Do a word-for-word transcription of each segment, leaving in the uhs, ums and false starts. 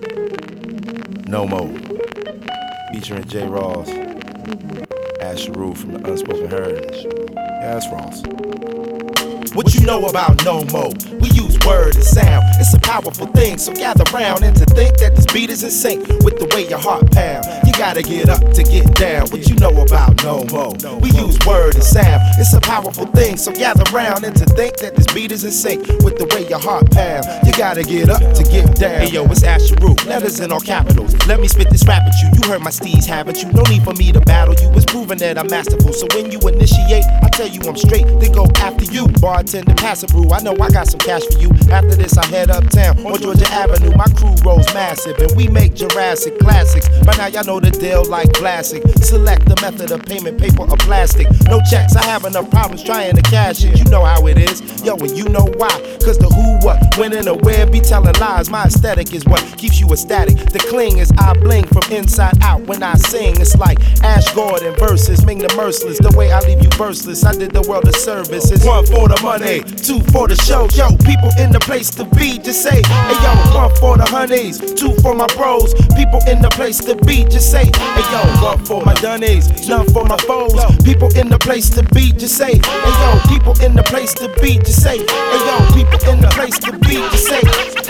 No Mo, featuring J. Ross, Asher Rule from the Unspoken Herd. Yeah, that's Ross. What you know about No Mo? We use word and sound. It's a powerful thing, so gather round and to think that this beat is in sync with the way your heart pound. You gotta get up to get down. What you know about No Mo? We use word and sound. It's a powerful thing, so gather round and to think that this beat is in sync with the way your heart pound. You gotta get up to get down. Hey yo, it's Asher Rule, letters in all capitals. Let me spit this rap at you. You heard my steeds, haven't you? No need for me to battle you. It's proven that I'm masterful. So when you initiate, I tell you I'm straight, then go after you. Bartender, pass a brew. I know I got some cash for you. After this, I head uptown on Georgia Avenue. My crew rolls massive, and we make Jurassic classics. By now, y'all know the deal like classic. Select the method of payment, paper or plastic. No checks, I have enough problems trying to cash it. You know how it is, yo, and you know why. Cause the who, what, when, and the where be telling lies. My aesthetic is what keeps you ecstatic. The cling is I bling from inside out when I sing. It's like Ash Gordon versus Ming the Merciless. The way I leave you verseless, I did the world a service. It's one for the money, two for the show. Yo, people in the place to be, just say, hey yo, one for the honeys, two for my bros. People in the place to be, just say, hey yo, one for my dunnies, none for my foes. People in the place to be, just say, hey yo, people in the place to be, just say, hey yo, people in the place to be, just say.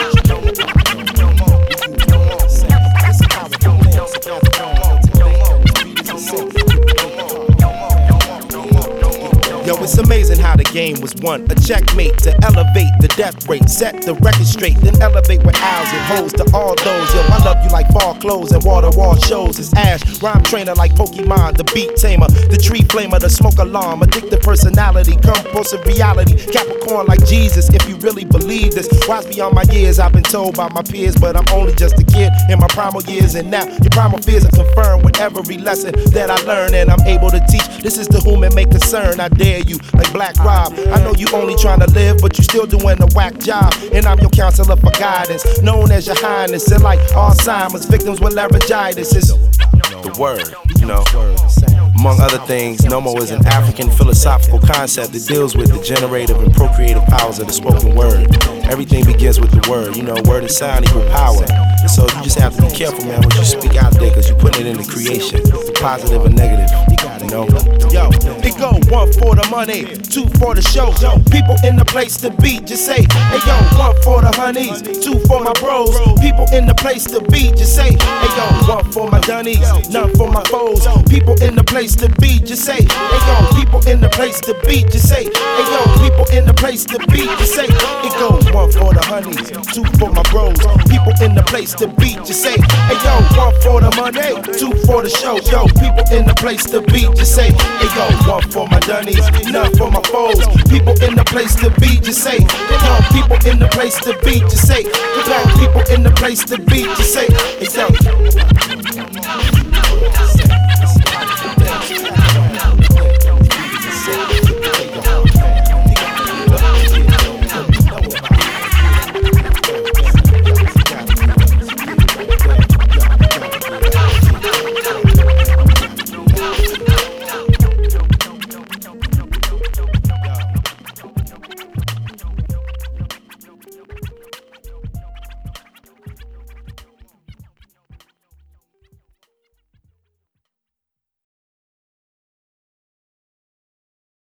Yo, it's amazing how the game was won. A checkmate to elevate the death rate. Set the record straight, then elevate with owls and hoes to all those. Yo, I love you like fall clothes and water wall shows. It's Ash, rhyme trainer like Pokemon, the beat tamer, the tree flamer, the smoke alarm, addictive personality, compulsive reality, Capricorn like Jesus. If you really believe this, wise beyond my years, I've been told by my peers, but I'm only just a kid in my primal years, and now your primal fears are confirmed with every lesson that I learn, and I'm able to teach. This is to whom it may concern. I dare you like Black Rob. I know you only trying to live, but you still doing a whack job. And I'm your counselor for guidance, known as your highness. And like Alzheimer's, victims with laryngitis is the word, you know. Among other things, No Mo is an African philosophical concept that deals with the generative and procreative powers of the spoken word. Everything begins with the word, you know, word and sound equal power. So you just have to be careful, man, when you speak out there, cause you're putting it into creation, positive or negative, you know. Yo, it go one for the money, two for the show. Yo, people in the place to be, just say, hey yo, one for the honeys, two for my bros. People in the place to be, just say, hey yo, one for my dunnies, none for my foes. People in the place to be, just say, hey yo, people in the place to be, just say, hey yo, people in the place to be, just say, it go one for the honeys, two for my bros. People in the place to be, just say, hey yo, one for the money, two for the show. Yo, people in the place to be, just say, hey yo, one for my dunnies, none for my foes. People in the place to be, just say, yo, people in the place to be, just say, yo, people in the place to be, just say, hey yo.